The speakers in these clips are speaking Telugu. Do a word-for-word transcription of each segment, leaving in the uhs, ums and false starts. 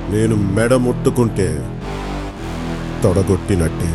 నేను మెడ ముట్టుకుంటే తొడగొట్టినట్టే.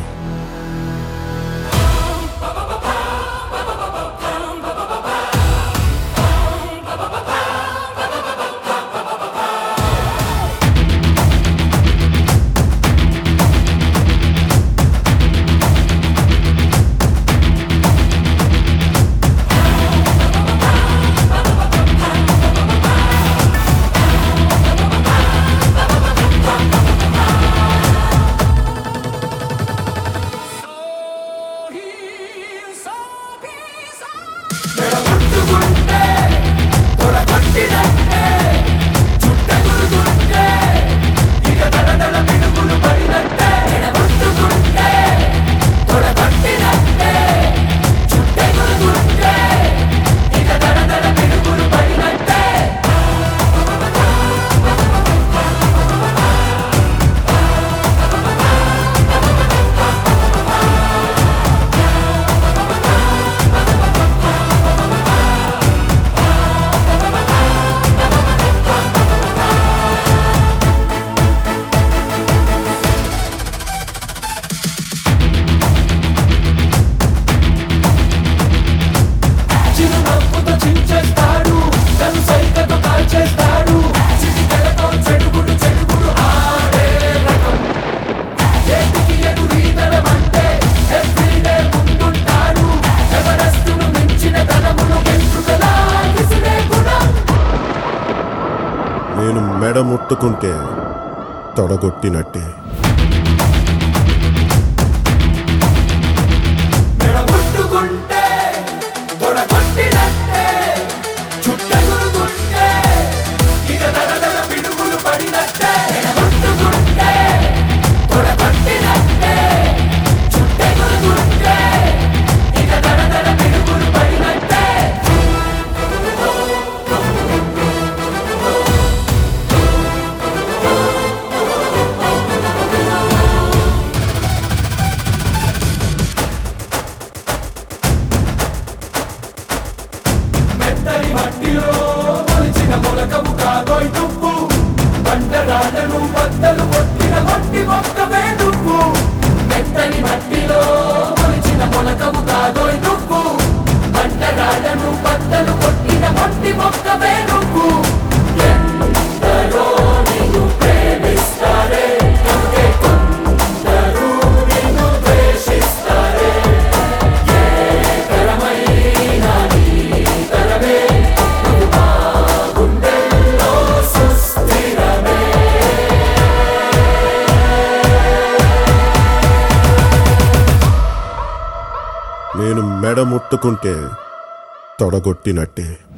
నేను మెడ ముట్టుకుంటే తొడగొట్టినట్టే. మట్టిలో మొలిచిన మొలకము కాదోయ్ నువ్వు, బండరాళ్ళను బద్దలు కొట్టిన మట్టి మొక్కవే నువ్వు. మెత్తని మట్టిలో మొలిచిన మొలకము కాదోయ్ నువ్వు, బండరాళ్ళను బద్దలు కొట్టిన మట్టి మొక్కవే నువ్వు. ఎందరో నిన్ను ప్రేమిస్తారే, అందుకే కొందరు నిన్ను ద్వేషిస్తారే. ఏ తరమైన నీ తరమే నువ్వు మా గుండెల్లో సుస్థిరమే. నేను మెడ ముట్టుకుంటే తొడగొట్టినట్టే.